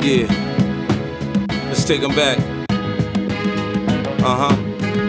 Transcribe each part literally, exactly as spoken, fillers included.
Yeah. Let's take them back. Uh-huh.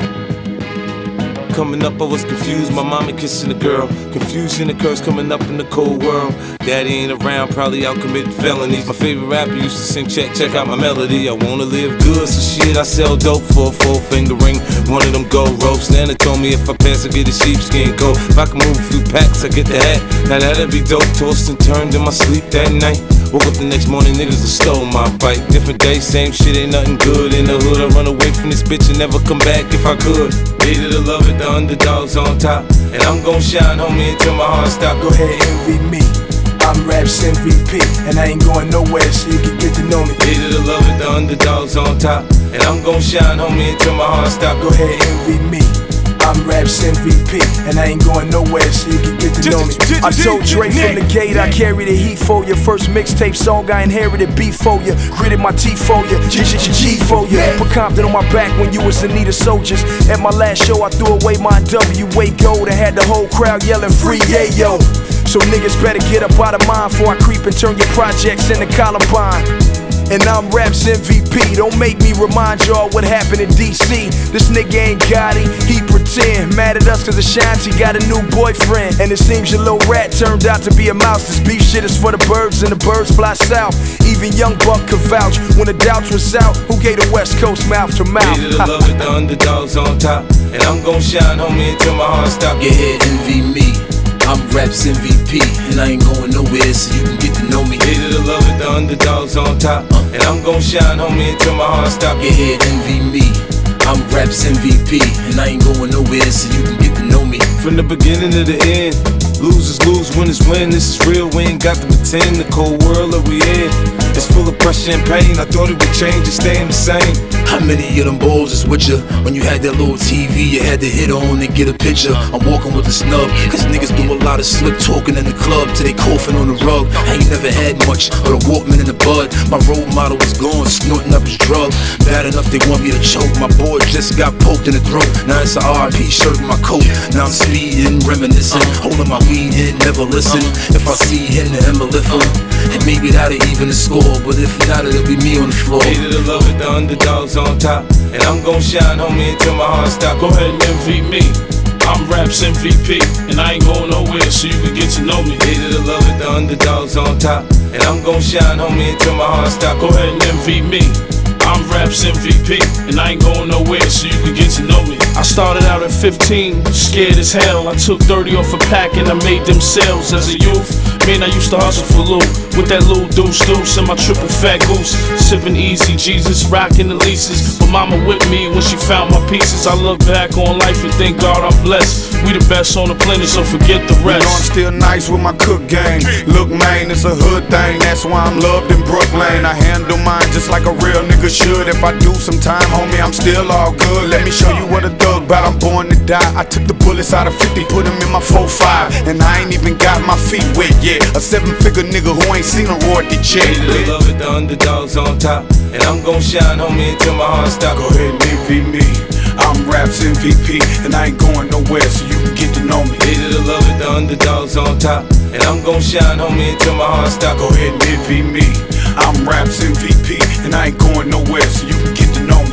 Coming up, I was confused, my mommy kissing a girl. Confusion occurs coming up in the cold world. Daddy ain't around, probably out committing felonies. My favorite rapper used to sing, check, check out my melody. I wanna live good, so shit, I sell dope for a four finger ring. One of them gold ropes. Nana told me if I pass, I get a sheepskin coat. If I can move a few packs, I get the hat. Now that'd be dope, tossed and turned in my sleep that night. Woke up the next morning, niggas that stole my bike. Different day, same shit, ain't nothing good. In the hood, I run away from this bitch and never come back if I could. Hated to love it, the underdogs on top. And I'm gon' shine, homie, until my heart stop. Go ahead, envy me. I'm Raps M V P, and I ain't going nowhere, so you can get to know me. Hated to love it, the underdogs on top. And I'm gon' shine, homie, until my heart stop. Go ahead, envy me. I'm Raps M V P, and I ain't going nowhere, so you can get to know me. I told Dre from the gate, I carry the heat for you. First mixtape song, I inherited beef for you. Gritted my teeth for you, G for you. Put Compton on my back when you was in need of soldiers. At my last show, I threw away my W A gold and had the whole crowd yelling free yayo. So niggas better get up out of mine before I creep and turn your projects into Columbine. And I'm Raps M V P, don't make me remind y'all what happened in D C. This nigga ain't got it, he pretend. Mad at us cause Ashanti got a new boyfriend. And it seems your little rat turned out to be a mouse. This beef shit is for the birds and the birds fly south. Even Young Buck could vouch when the doubts was out. Who gave the West Coast mouth to mouth? Hated to love it, the underdogs on top. And I'm gon' shine, homie, until my heart stop. Yeah, envy me. I'm Raps M V P, and I ain't going nowhere, so you can get to know me. Hated to love it, the underdogs on top. uh, And I'm gon' shine, homie, until my heart stop. Yeah, envy me. I'm Raps M V P, and I ain't going nowhere, so you can get to know me. From the beginning to the end, losers lose, winners win. This is real, we ain't got to pretend. The cold world that we in, it's full of pressure and pain. I thought it would change, it's staying the same. How many of them balls is with ya? When you had that little T V, you had to hit on and get a picture. I'm walking with a snub, cause niggas do a lot of slick talking in the club till they coughing on the rug. I ain't never had much, but a Walkman in the bud. My role model was gone, snorting up his drug. Bad enough they want me to choke. My boy just got poked in the throat. Now it's a R I P shirt in my coat. Now I'm speeding, reminiscing, holding my weed in, never listen. If I see him, then I'ma lift him. And maybe that'll even the score, but if not, it'll be me on the floor. Hated to love it, the underdogs on top. And I'm gon' shine, homie, until my heart stop. Go ahead and envy me. I'm Raps M V P, and I ain't going nowhere, so you can get to know me. Hated to love it, the underdogs on top. And I'm gon' shine, homie, until my heart stop. Go ahead and envy me. I'm Raps M V P, and I ain't going nowhere, so you can get to know me. I started out at fifteen, scared as hell. I took thirty off a pack and I made them sales. As a youth, man, I used to hustle for loot with that little deuce deuce and my triple fat goose. Sipping easy, Jesus, rocking the leases. But mama with me when she found my pieces. I look back on life and thank God I'm blessed. We the best on the planet, so forget the rest. You know I'm still nice with my cook game. Look, man, it's a hood thing. That's why I'm loved in Brooklyn. I handle mine just like a real nigga should. If I do some time, homie, I'm still all good. Let me show you what a thug bout. I'm born to die. I took the bullets out of fifty, put them in my four five, and I ain't even got my feet wet yet. A seven-figure nigga who ain't seen a royalty check. Hated to love it, the underdogs on top. And I'm gon' shine, homie, until my heart stop. Go ahead and envy me. I'm Raps M V P, and I ain't going nowhere, so you can get to know me. Hated to love it, the underdogs on top. And I'm gon' shine, homie, until my heart stop. Go ahead and envy me. I'm Raps M V P, and I ain't going nowhere, so you can get to know me.